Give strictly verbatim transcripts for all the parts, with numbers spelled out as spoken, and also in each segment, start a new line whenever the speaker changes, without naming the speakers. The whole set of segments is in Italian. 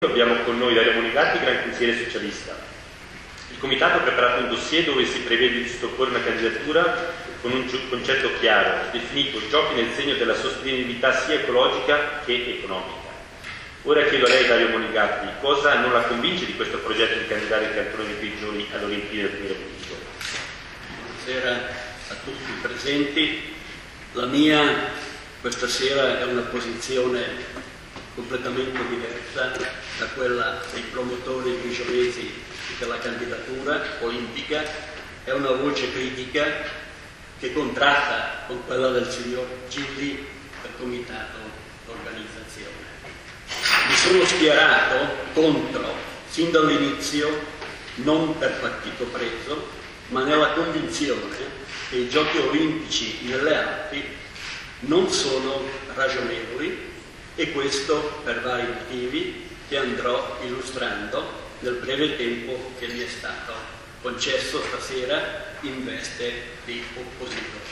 Abbiamo con noi Dario Monicatti, Gran Consigliere Socialista. Il Comitato ha preparato un dossier dove si prevede di sottoporre una candidatura con un concetto chiaro, definito giochi nel segno della sostenibilità sia ecologica che economica. Ora chiedo a lei, Dario Monicatti, cosa non la convince di questo progetto di candidare il Cantone dei Grigioni alle Olimpiadi del duemilaventidue?
Buonasera a tutti i presenti. La mia questa sera è una posizione completamente diversa da quella dei promotori grigionesi della candidatura olimpica. È una voce critica che contrasta con quella del signor Gilli del comitato d'organizzazione. Mi sono schierato contro sin dall'inizio, non per partito preso, ma nella convinzione che i giochi olimpici nelle Alpi non sono ragionevoli, e questo per vari motivi che andrò illustrando nel breve tempo che mi è stato concesso stasera in veste di oppositore.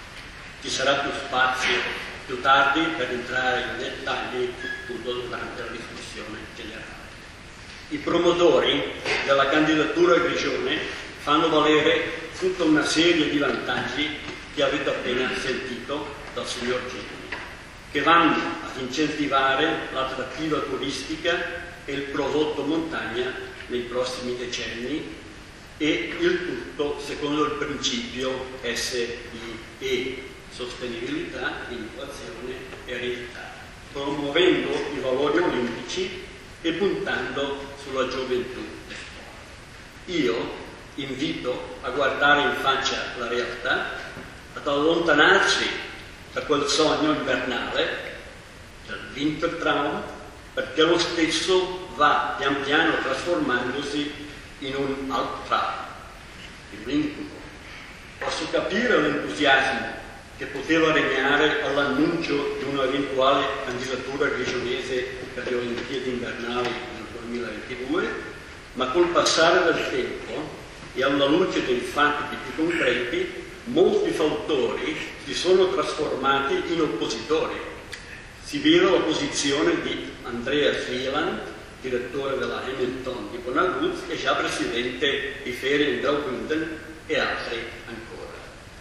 Ci sarà più spazio più tardi per entrare in dettagli tutto durante la discussione generale. I promotori della candidatura a Grigione fanno valere tutta una serie di vantaggi che avete appena sentito dal signor Gilli, che vanno ad incentivare l'attrattiva turistica e il prodotto montagna nei prossimi decenni, e il tutto secondo il principio S I E, sostenibilità, innovazione e eredità, promuovendo i valori olimpici e puntando sulla gioventù e sport. Io invito a guardare in faccia la realtà, ad allontanarsi da quel sogno invernale, del Wintertraum, perché lo stesso va pian piano trasformandosi in un Albtraum, in un incubo. Posso capire l'entusiasmo che poteva regnare all'annuncio di un'eventuale candidatura grigionese per le Olimpiadi invernali nel duemilaventidue, ma col passare del tempo e alla luce dei fatti più concreti, molti fautori si sono trasformati in oppositori. Si vede la posizione di Andreas Wieland, direttore della Hamilton di Bonaluz e già presidente di Ferien Graubünden, e altri ancora.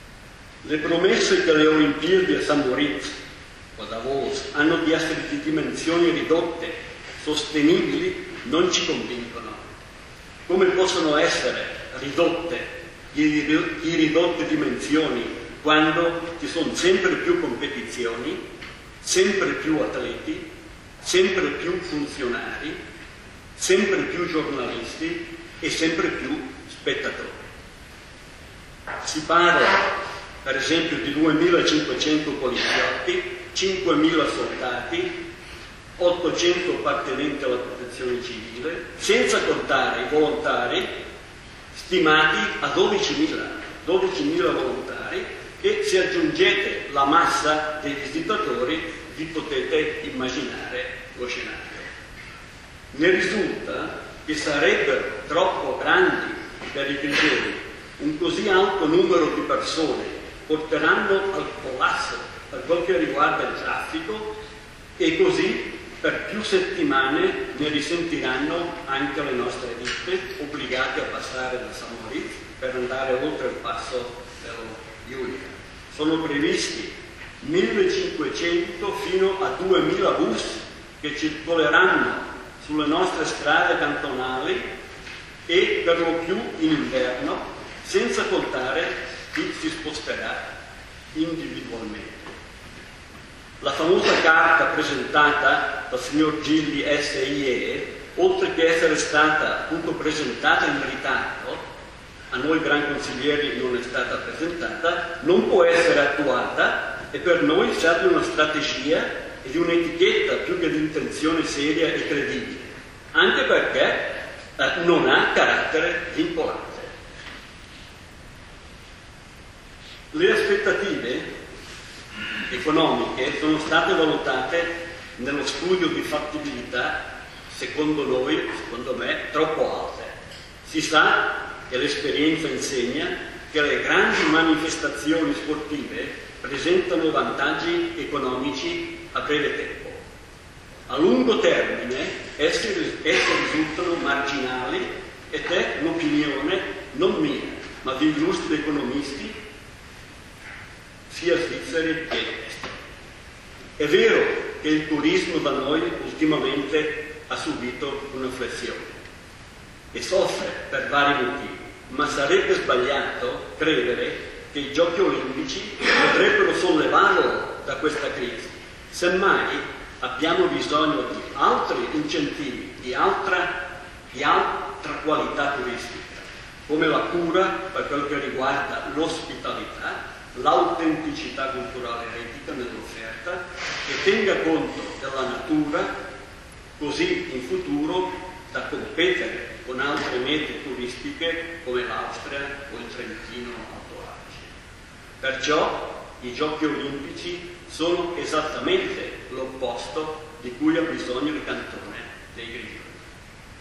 Le promesse che le Olimpiadi a San Moritz o Davos hanno di essere di dimensioni ridotte, sostenibili, non ci convincono. Come possono essere ridotte di ridotte dimensioni quando ci sono sempre più competizioni, sempre più atleti, sempre più funzionari, sempre più giornalisti e sempre più spettatori? Si parla per esempio di duemilacinquecento poliziotti, cinquemila soldati, ottocento appartenenti alla protezione civile, senza contare i volontari stimati a dodicimila volontari, e se aggiungete la massa dei visitatori vi potete immaginare lo scenario. Ne risulta che sarebbero troppo grandi per i grigioni. Un così alto numero di persone porteranno al collasso per quel che riguarda il traffico, e così per più settimane ne risentiranno anche le nostre ditte, obbligate a passare da San Moritz per andare oltre il passo dello Giulia. Sono previsti millecinquecento fino a duemila bus che circoleranno sulle nostre strade cantonali, e per lo più in inverno, senza contare chi si sposterà individualmente. La famosa carta presentata dal signor Gilli S I E, oltre che essere stata appunto presentata in ritardo, a noi gran consiglieri non è stata presentata, non può essere attuata, e per noi serve una strategia e di un'etichetta più che di intenzione seria e credibile, anche perché eh, non ha carattere vincolante. Le aspettative economiche sono state valutate nello studio di fattibilità, secondo noi, secondo me, troppo alte. Si sa, e l'esperienza insegna, che le grandi manifestazioni sportive presentano vantaggi economici a breve tempo. A lungo termine essi, essi risultano marginali ed è un'opinione non mia, ma di illustri economisti, sia svizzeri che esteri. È vero che il turismo da noi ultimamente ha subito una flessione e soffre per vari motivi, ma sarebbe sbagliato credere che i Giochi Olimpici potrebbero sollevarlo da questa crisi. Semmai abbiamo bisogno di altri incentivi, di altra, di altra qualità turistica, come la cura per quel che riguarda l'ospitalità, l'autenticità culturale e etica nell'offerta, che tenga conto della natura, così in futuro da competere con altre mete turistiche come l'Austria o il Trentino Alto Adige. Perciò i Giochi Olimpici sono esattamente l'opposto di cui ha bisogno il cantone dei Grigio.